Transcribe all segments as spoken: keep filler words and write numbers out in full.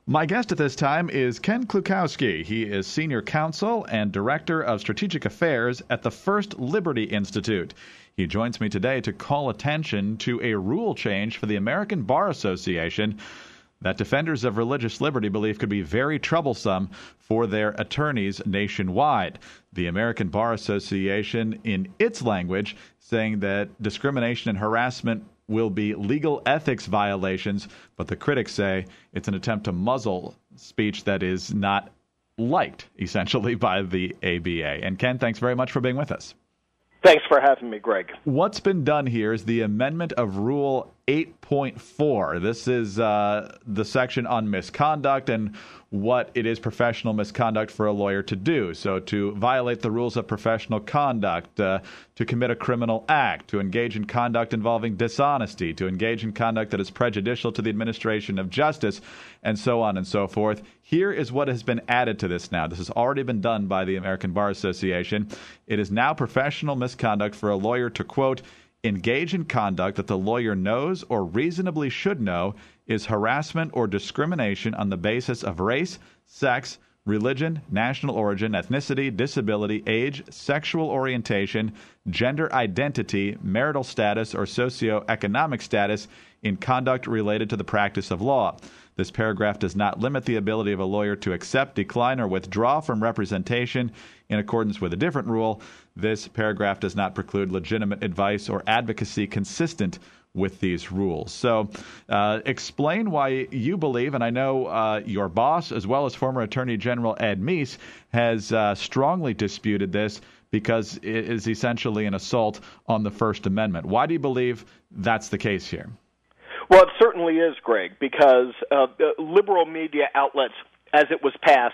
My guest at this time is Ken Klukowski. He is Senior Counsel and Director of Strategic Affairs at the First Liberty Institute. He joins me today to call attention to a rule change for the American Bar Association that defenders of religious liberty believe could be very troublesome for their attorneys nationwide. The American Bar Association, in its language, saying that discrimination and harassment will be legal ethics violations, but the critics say it's an attempt to muzzle speech that is not liked, essentially, by the A B A. And Ken, thanks very much for being with us. Thanks for having me, Greg. What's been done here is the amendment of Rule eight point four. This is uh, the section on misconduct and what it is professional misconduct for a lawyer to do. So to violate the rules of professional conduct, uh, to commit a criminal act, to engage in conduct involving dishonesty, to engage in conduct that is prejudicial to the administration of justice, and so on and so forth. Here is what has been added to this now. This has already been done by the American Bar Association. It is now professional misconduct for a lawyer to, quote, engage in conduct that the lawyer knows or reasonably should know is harassment or discrimination on the basis of race, sex, religion, national origin, ethnicity, disability, age, sexual orientation, gender identity, marital status, or socioeconomic status in conduct related to the practice of law. This paragraph does not limit the ability of a lawyer to accept, decline, or withdraw from representation in accordance with a different rule. This paragraph does not preclude legitimate advice or advocacy consistent with these rules. So uh, explain why you believe, and I know uh, your boss, as well as former Attorney General Ed Meese, has uh, strongly disputed this because it is essentially an assault on the First Amendment. Why do you believe that's the case here? Well, it certainly is, Greg, because uh, liberal media outlets, as it was passed,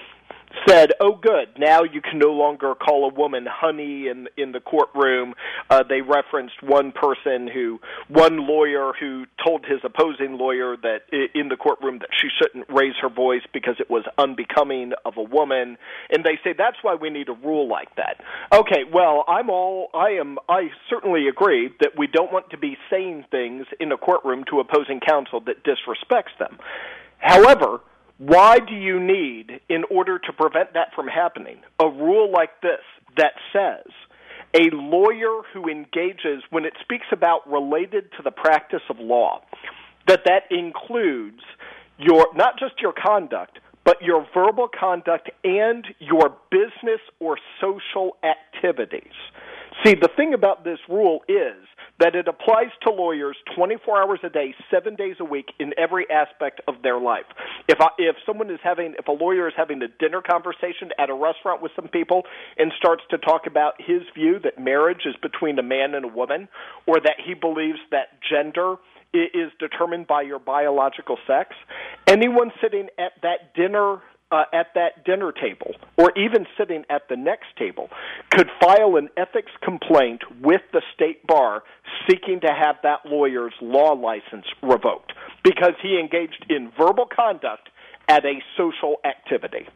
said, oh, good, now you can no longer call a woman honey in in the courtroom. Uh, they referenced one person who, one lawyer who told his opposing lawyer that in the courtroom that she shouldn't raise her voice because it was unbecoming of a woman. And they say that's why we need a rule like that. Okay, well, I'm all, I am, I certainly agree that we don't want to be saying things in a courtroom to opposing counsel that disrespects them. However, why do you need, in order to prevent that from happening, a rule like this that says a lawyer who engages, when it speaks about related to the practice of law, that that includes your not just your conduct, but your verbal conduct and your business or social activities? See, the thing about this rule is that it applies to lawyers twenty-four hours a day, seven days a week, in every aspect of their life. If I, if someone is having, if a lawyer is having a dinner conversation at a restaurant with some people and starts to talk about his view that marriage is between a man and a woman, or that he believes that gender is determined by your biological sex, anyone sitting at that dinner Uh, at that dinner table, or even sitting at the next table, could file an ethics complaint with the state bar seeking to have that lawyer's law license revoked because he engaged in verbal conduct at a social activity.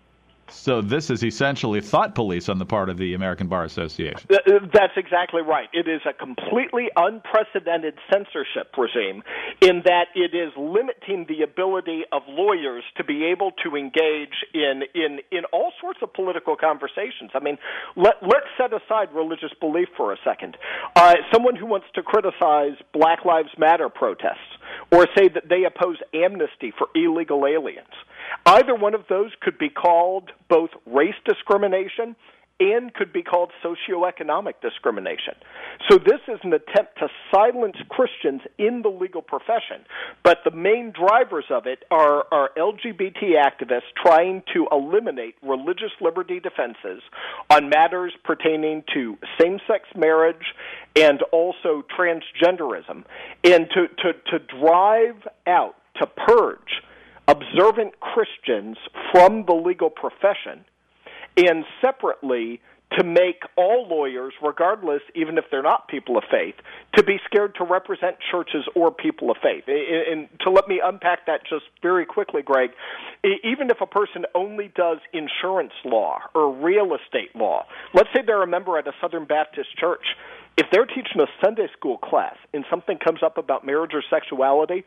So this is essentially thought police on the part of the American Bar Association. That's exactly right. It is a completely unprecedented censorship regime in that it is limiting the ability of lawyers to be able to engage in in, in all sorts of political conversations. I mean, let, let's set aside religious belief for a second. Uh, someone who wants to criticize Black Lives Matter protests or say that they oppose amnesty for illegal aliens, either one of those could be called both race discrimination and could be called socioeconomic discrimination. So this is an attempt to silence Christians in the legal profession, but the main drivers of it are, are L G B T activists trying to eliminate religious liberty defenses on matters pertaining to same-sex marriage and also transgenderism, and to, to, to drive out, to purge observant Christians from the legal profession, and separately to make all lawyers, regardless, even if they're not people of faith, to be scared to represent churches or people of faith. And to let me unpack that just very quickly, Greg, even if a person only does insurance law or real estate law, let's say they're a member at a Southern Baptist church, if they're teaching a Sunday school class and something comes up about marriage or sexuality,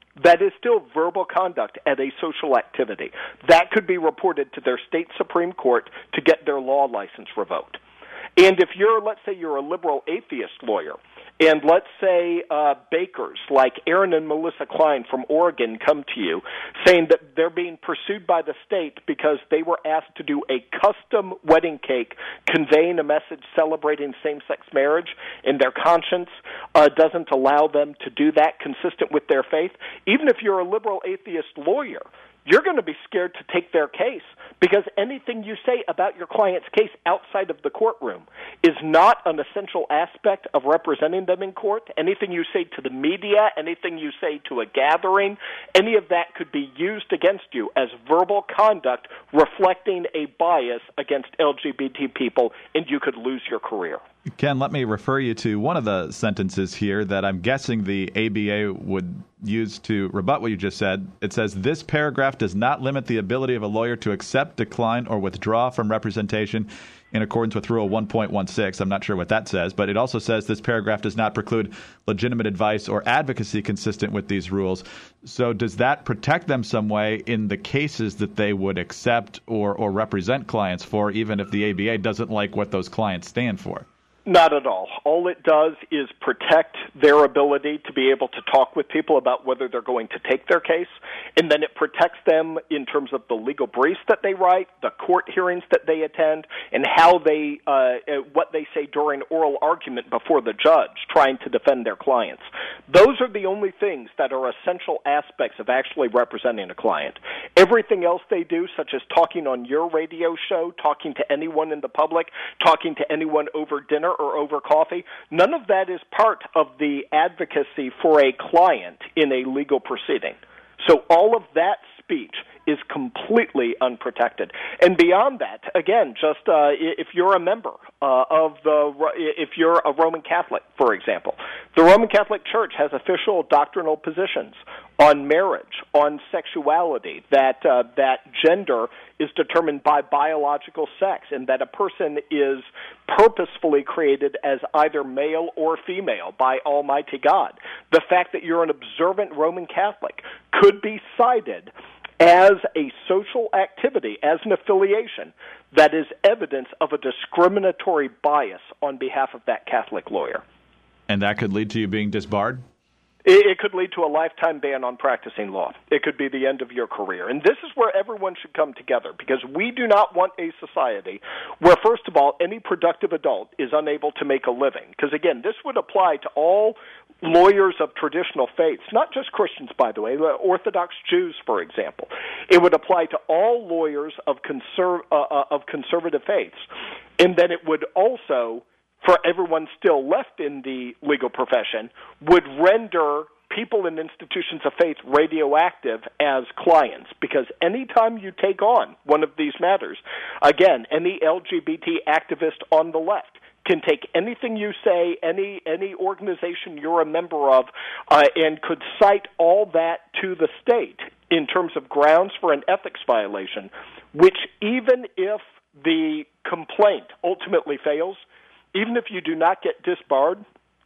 that is still verbal conduct at a social activity. That could be reported to their state Supreme Court to get their law license revoked. And if you're, let's say you're a liberal atheist lawyer, and let's say uh, bakers like Aaron and Melissa Klein from Oregon come to you saying that they're being pursued by the state because they were asked to do a custom wedding cake conveying a message celebrating same-sex marriage, and their conscience uh, doesn't allow them to do that consistent with their faith, even if you're a liberal atheist lawyer, you're going to be scared to take their case because anything you say about your client's case outside of the courtroom is not an essential aspect of representing them in court. Anything you say to the media, anything you say to a gathering, any of that could be used against you as verbal conduct reflecting a bias against L G B T people, and you could lose your career. Ken, let me refer you to one of the sentences here that I'm guessing the A B A would use to rebut what you just said. It says, this paragraph does not limit the ability of a lawyer to accept, decline, or withdraw from representation in accordance with Rule one point one six. I'm not sure what that says, but it also says this paragraph does not preclude legitimate advice or advocacy consistent with these rules. So does that protect them some way in the cases that they would accept or, or represent clients for, even if the A B A doesn't like what those clients stand for? Not at all. All it does is protect their ability to be able to talk with people about whether they're going to take their case, and then it protects them in terms of the legal briefs that they write, the court hearings that they attend, and how they, uh, what they say during oral argument before the judge trying to defend their clients. Those are the only things that are essential aspects of actually representing a client. Everything else they do, such as talking on your radio show, talking to anyone in the public, talking to anyone over dinner or over coffee, none of that is part of the advocacy for a client in a legal proceeding. So all of that speech is completely unprotected. And beyond that, again, just uh, if you're a member uh, of the, if you're a Roman Catholic, for example, the Roman Catholic Church has official doctrinal positions on marriage, on sexuality, that uh, that gender is determined by biological sex, and that a person is purposefully created as either male or female by Almighty God. The fact that you're an observant Roman Catholic could be cited as a social activity, as an affiliation, that is evidence of a discriminatory bias on behalf of that Catholic lawyer. And that could lead to you being disbarred? It, it could lead to a lifetime ban on practicing law. It could be the end of your career. And this is where everyone should come together, because we do not want a society where, first of all, any productive adult is unable to make a living. Because, again, this would apply to all lawyers of traditional faiths, not just Christians, by the way, Orthodox Jews, for example. It would apply to all lawyers of, conserv- uh, of conservative faiths. And then it would also, for everyone still left in the legal profession, would render people in institutions of faith radioactive as clients, because anytime you take on one of these matters, again, any L G B T activist on the left can take anything you say, any any organization you're a member of, uh, and could cite all that to the state in terms of grounds for an ethics violation, which even if the complaint ultimately fails, even if you do not get disbarred,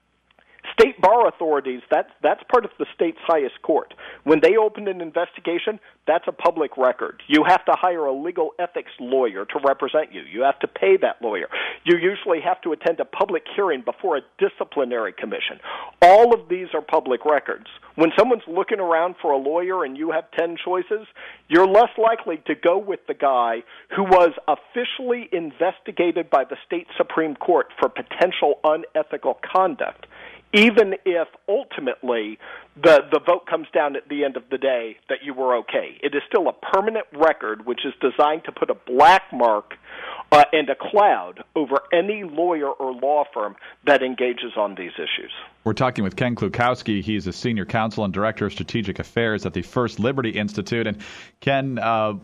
state bar authorities, that's, that's part of the state's highest court. When they open an investigation, that's a public record. You have to hire a legal ethics lawyer to represent you. You have to pay that lawyer. You usually have to attend a public hearing before a disciplinary commission. All of these are public records. When someone's looking around for a lawyer and you have ten choices, you're less likely to go with the guy who was officially investigated by the state Supreme Court for potential unethical conduct, even if ultimately the, the vote comes down at the end of the day that you were okay. It is still a permanent record which is designed to put a black mark uh, and a cloud over any lawyer or law firm that engages on these issues. We're talking with Ken Klukowski. He's a senior counsel and director of strategic affairs at the First Liberty Institute. And Ken, uh,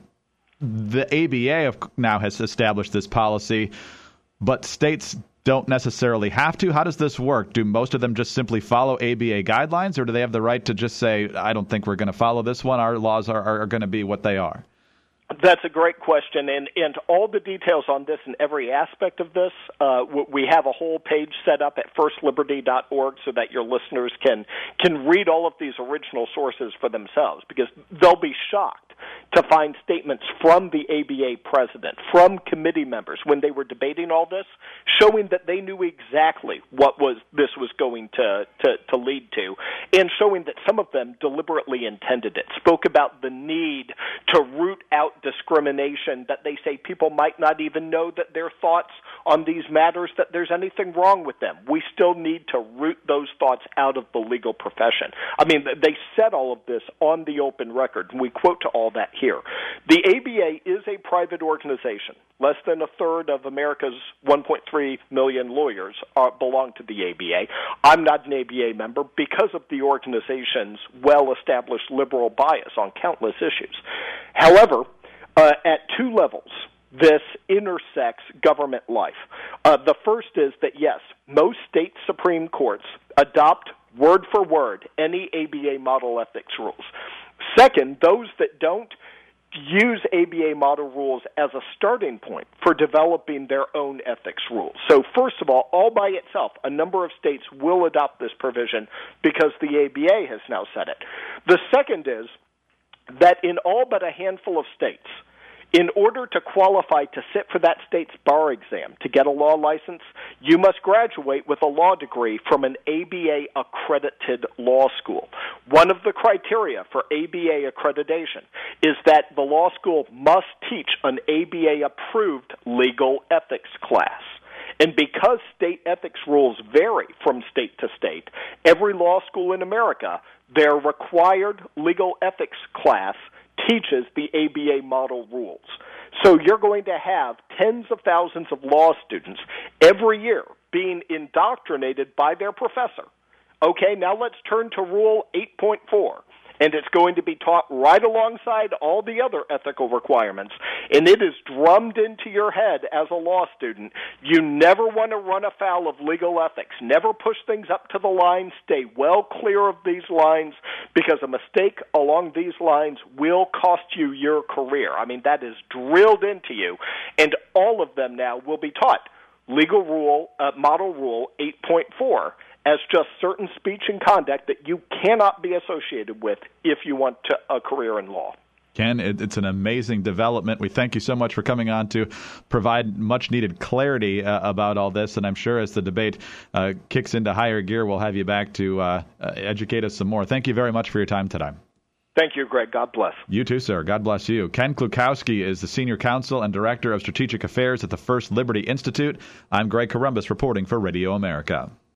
the A B A now has established this policy, but states don't necessarily have to. How does this work? Do most of them just simply follow A B A guidelines, or do they have the right to just say, I don't think we're going to follow this one, our laws are, are, are going to be what they are? That's a great question, and, and all the details on this and every aspect of this, uh, we have a whole page set up at first liberty dot org so that your listeners can can read all of these original sources for themselves, because they'll be shocked to find statements from the A B A president, from committee members when they were debating all this, showing that they knew exactly what was this was going to, to, to lead to, and showing that some of them deliberately intended it, spoke about the need to root out discrimination, that they say people might not even know that their thoughts on these matters, that there's anything wrong with them. We still need to root those thoughts out of the legal profession. I mean, they said all of this on the open record, and we quote to all that here. The A B A is a private organization. Less than a third of America's one point three million lawyers are, belong to the A B A. I'm not an A B A member because of the organization's well-established liberal bias on countless issues. However, uh, at two levels, this intersects government life. Uh, the first is that, yes, most state Supreme Courts adopt word for word any A B A model ethics rules. Second, those that don't use A B A model rules as a starting point for developing their own ethics rules. So first of all, all by itself, a number of states will adopt this provision because the A B A has now said it. The second is that in all but a handful of states, in order to qualify to sit for that state's bar exam, to get a law license, you must graduate with a law degree from an A B A-accredited law school. One of the criteria for A B A accreditation is that the law school must teach an A B A-approved legal ethics class. And because state ethics rules vary from state to state, every law school in America, their required legal ethics class teaches the A B A model rules. So you're going to have tens of thousands of law students every year being indoctrinated by their professor. Okay, now let's turn to Rule eight point four. And it's going to be taught right alongside all the other ethical requirements. And it is drummed into your head as a law student. You never want to run afoul of legal ethics. Never push things up to the line. Stay well clear of these lines, because a mistake along these lines will cost you your career. I mean, that is drilled into you. And all of them now will be taught legal rule, uh, model rule eight point four. As just certain speech and conduct that you cannot be associated with if you want to, a career in law. Ken, it, it's an amazing development. We thank you so much for coming on to provide much-needed clarity uh, about all this, and I'm sure as the debate uh, kicks into higher gear, we'll have you back to uh, uh, educate us some more. Thank you very much for your time today. Thank you, Greg. God bless. You too, sir. God bless you. Ken Klukowski is the Senior Counsel and Director of Strategic Affairs at the First Liberty Institute. I'm Greg Corombos reporting for Radio America.